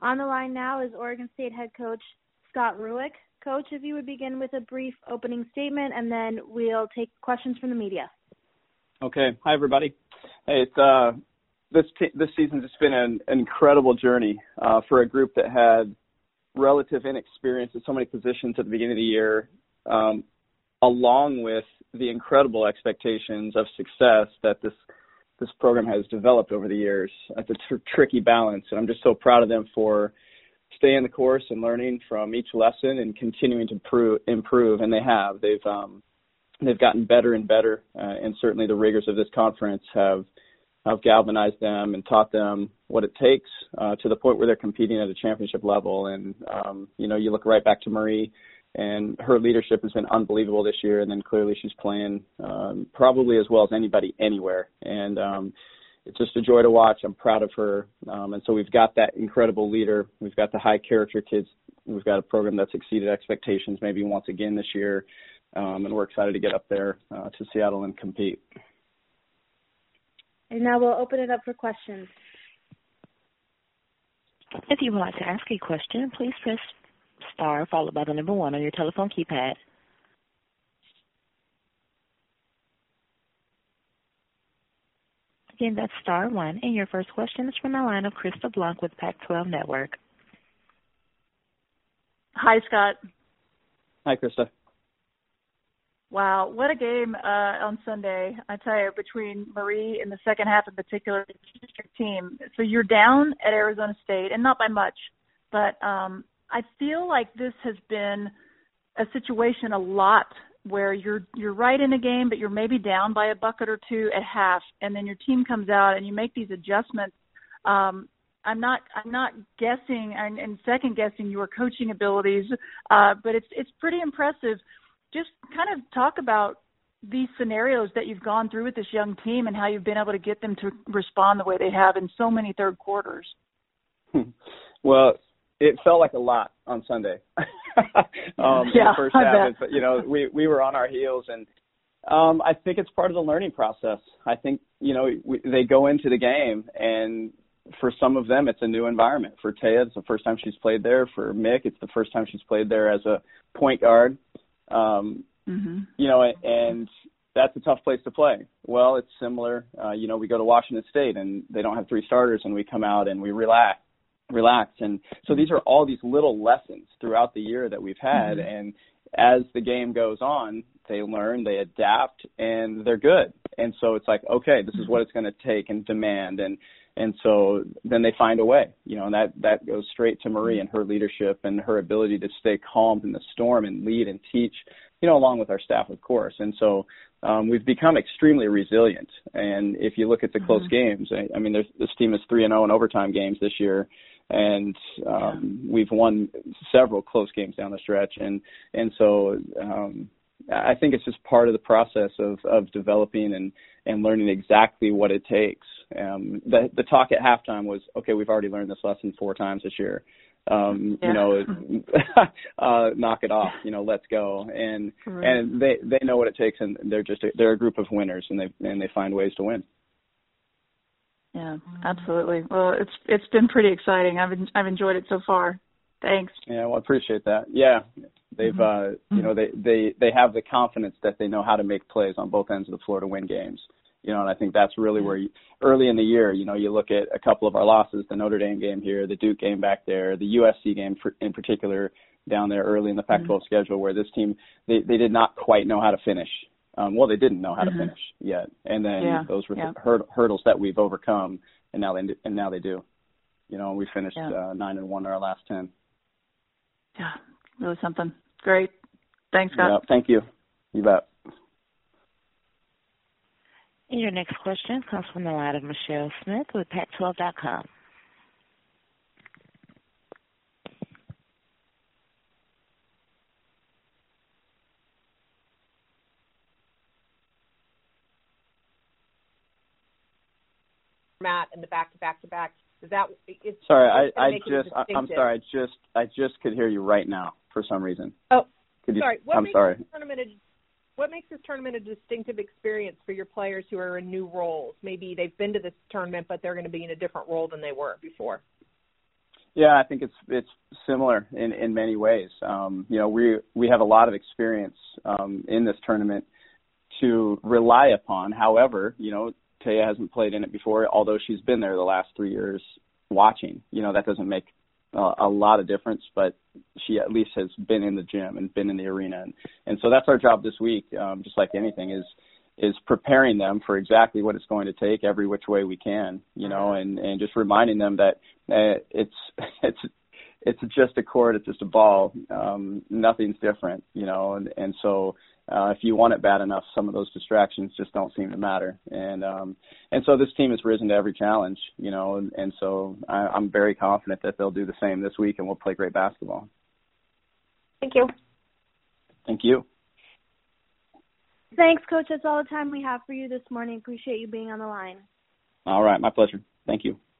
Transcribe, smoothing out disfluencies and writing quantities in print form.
On the line now is Oregon State head coach Scott Rueck. Coach, if you would begin with a brief opening statement, and then we'll take questions from the media. Okay. Hi, everybody. Hey, this season's just been an incredible journey for a group that had relative inexperience at so many positions at the beginning of the year, along with the incredible expectations of success that this program has developed over the years. It's a tricky balance, and I'm just so proud of them for staying the course and learning from each lesson and continuing to improve, and they have. They've gotten better and better, and certainly the rigors of this conference have galvanized them and taught them what it takes to the point where they're competing at a championship level. And, you look right back to Marie, and her leadership has been unbelievable this year, and then clearly she's playing probably as well as anybody anywhere. And it's just a joy to watch. I'm proud of her. And so we've got that incredible leader. We've got the high-character kids. We've got a program that's exceeded expectations maybe once again this year, and we're excited to get up there to Seattle and compete. And now we'll open it up for questions. If you would like to ask a question, please press star followed by the number 1 on your telephone keypad. Again, that's star 1. And your first question is from the line of Krista Blanc with Pac-12 Network. Hi, Scott. Hi, Krista. Wow, what a game on Sunday. I tell you, between Marie in the second half in particular, the district team. So you're down at Arizona State, and not by much, but I feel like this has been a situation a lot where you're right in a game, but you're maybe down by a bucket or two at half, and then your team comes out and you make these adjustments. I'm not guessing and second guessing your coaching abilities, but it's pretty impressive. Just kind of talk about these scenarios that you've gone through with this young team and how you've been able to get them to respond the way they have in so many third quarters. Well, it felt like a lot on Sunday. The first half, we were on our heels, and I think it's part of the learning process. I think, they go into the game, and for some of them, it's a new environment. For Taya, it's the first time she's played there. For Mick, it's the first time she's played there as a point guard. And that's a tough place to play. Well, it's similar. We go to Washington State, and they don't have 3 starters, and we come out and we relax. And so these are all these little lessons throughout the year that we've had. And as the game goes on, they learn, they adapt, and they're good. And so it's like, okay, this is what it's going to take and demand. And so then they find a way, and that goes straight to Marie and her leadership and her ability to stay calm in the storm and lead and teach, along with our staff, of course. And so we've become extremely resilient. And if you look at the close games, I mean, this team is 3-0 in overtime games this year. And we've won several close games down the stretch. And so I think it's just part of the process of developing and learning exactly what it takes. The talk at halftime was, okay, we've already learned this lesson 4 times this year. Knock it off, let's go. And they know what it takes, and they're a group of winners, and they find ways to win. Yeah, absolutely. Well, it's been pretty exciting. I've enjoyed it so far. Thanks. Yeah, well, I appreciate that. Yeah, they've they have the confidence that they know how to make plays on both ends of the floor to win games. And I think that's really where early in the year, you look at a couple of our losses, the Notre Dame game here, the Duke game back there, the USC game in particular down there early in the Pac-12 schedule, where this team, they did not quite know how to finich. They didn't know how to finish yet. And then those were the hurdles that we've overcome, and now they do. We finished 9-1 in our last 10. Yeah, really something. Great. Thanks, Scott. Yeah, thank you. You bet. And your next question comes from the line of Michelle Smith with Pac12.com. Matt and the back-to-back-to-back. Is that? Sorry, I just could hear you right now for some reason. Oh, sorry. I'm sorry. What makes this tournament a distinctive experience for your players who are in new roles? Maybe they've been to this tournament, but they're going to be in a different role than they were before. Yeah, I think it's similar in many ways. We have a lot of experience in this tournament to rely upon. However, Taya hasn't played in it before, although she's been there the last 3 years watching. That doesn't make a lot of difference, but she at least has been in the gym and been in the arena. And so that's our job this week, just like anything, is preparing them for exactly what it's going to take every which way we can, and just reminding them that it's just a court, it's just a ball, nothing's different, and so if you want it bad enough, some of those distractions just don't seem to matter, and so this team has risen to every challenge, and so I'm very confident that they'll do the same this week, and we'll play great basketball. Thank you. Thank you. Thanks, Coach. That's all the time we have for you this morning. Appreciate you being on the line. All right. My pleasure. Thank you.